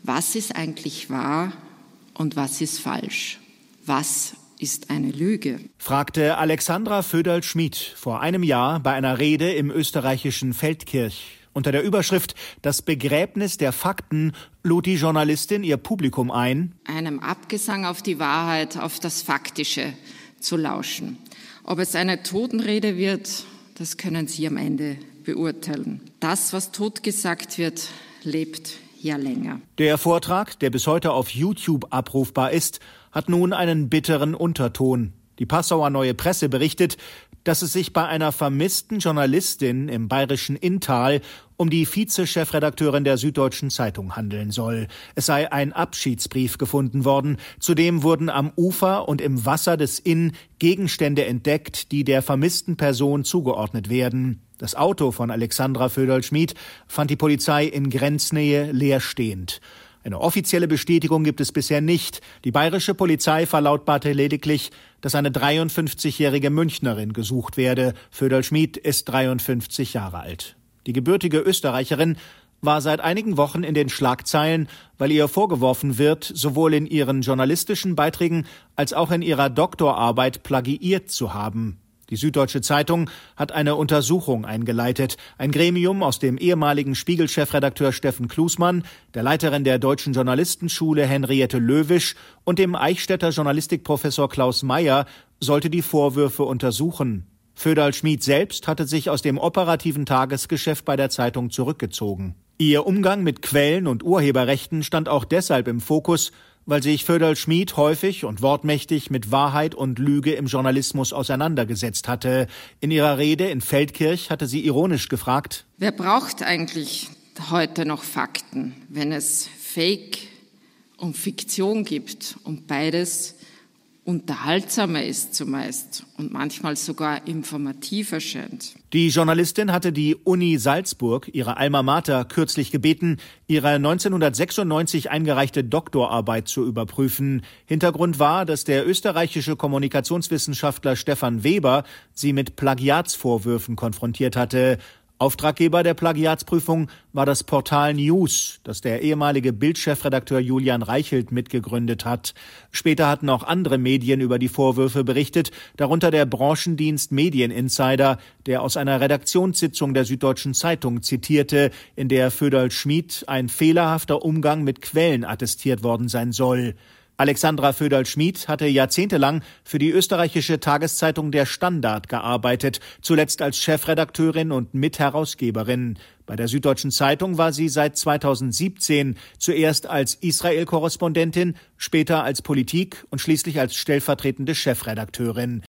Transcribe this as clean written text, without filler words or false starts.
Was ist eigentlich wahr und was ist falsch? Was ist eine Lüge? Fragte Alexandra Föderl-Schmid vor einem Jahr bei einer Rede im österreichischen Feldkirch. Unter der Überschrift »Das Begräbnis der Fakten« lud die Journalistin ihr Publikum ein, einem Abgesang auf die Wahrheit, auf das Faktische zu lauschen. Ob es eine Totenrede wird, das können Sie am Ende beurteilen. Das, was totgesagt wird, lebt ja länger. Der Vortrag, der bis heute auf YouTube abrufbar ist, hat nun einen bitteren Unterton. Die Passauer Neue Presse berichtet, dass es sich bei einer vermissten Journalistin im bayerischen Inntal um die Vize-Chefredakteurin der Süddeutschen Zeitung handeln soll. Es sei ein Abschiedsbrief gefunden worden. Zudem wurden am Ufer und im Wasser des Inn Gegenstände entdeckt, die der vermissten Person zugeordnet werden. Das Auto von Alexandra Föderl-Schmid fand die Polizei in Grenznähe leerstehend. Eine offizielle Bestätigung gibt es bisher nicht. Die bayerische Polizei verlautbarte lediglich, dass eine 53-jährige Münchnerin gesucht werde. Föderl-Schmid ist 53 Jahre alt. Die gebürtige Österreicherin war seit einigen Wochen in den Schlagzeilen, weil ihr vorgeworfen wird, sowohl in ihren journalistischen Beiträgen als auch in ihrer Doktorarbeit plagiiert zu haben. Die Süddeutsche Zeitung hat eine Untersuchung eingeleitet. Ein Gremium aus dem ehemaligen Spiegel-Chefredakteur Steffen Klusmann, der Leiterin der Deutschen Journalistenschule Henriette Löwisch und dem Eichstätter Journalistikprofessor Klaus Mayer sollte die Vorwürfe untersuchen. Föderl-Schmid selbst hatte sich aus dem operativen Tagesgeschäft bei der Zeitung zurückgezogen. Ihr Umgang mit Quellen- und Urheberrechten stand auch deshalb im Fokus, weil sich Föderl-Schmid häufig und wortmächtig mit Wahrheit und Lüge im Journalismus auseinandergesetzt hatte. In ihrer Rede in Feldkirch hatte sie ironisch gefragt: Wer braucht eigentlich heute noch Fakten, wenn es Fake und Fiktion gibt und beides unterhaltsamer ist zumeist und manchmal sogar informativ erscheint? Die Journalistin hatte die Uni Salzburg, ihre Alma Mater, kürzlich gebeten, ihre 1996 eingereichte Doktorarbeit zu überprüfen. Hintergrund war, dass der österreichische Kommunikationswissenschaftler Stefan Weber sie mit Plagiatsvorwürfen konfrontiert hatte. Auftraggeber der Plagiatsprüfung war das Portal News, das der ehemalige Bild-Chefredakteur Julian Reichelt mitgegründet hat. Später hatten auch andere Medien über die Vorwürfe berichtet, darunter der Branchendienst Medieninsider, der aus einer Redaktionssitzung der Süddeutschen Zeitung zitierte, in der Föderl-Schmid ein fehlerhafter Umgang mit Quellen attestiert worden sein soll. Alexandra Föderl-Schmid hatte jahrzehntelang für die österreichische Tageszeitung Der Standard gearbeitet, zuletzt als Chefredakteurin und Mitherausgeberin. Bei der Süddeutschen Zeitung war sie seit 2017 zuerst als Israel-Korrespondentin, später als Politik- und schließlich als stellvertretende Chefredakteurin.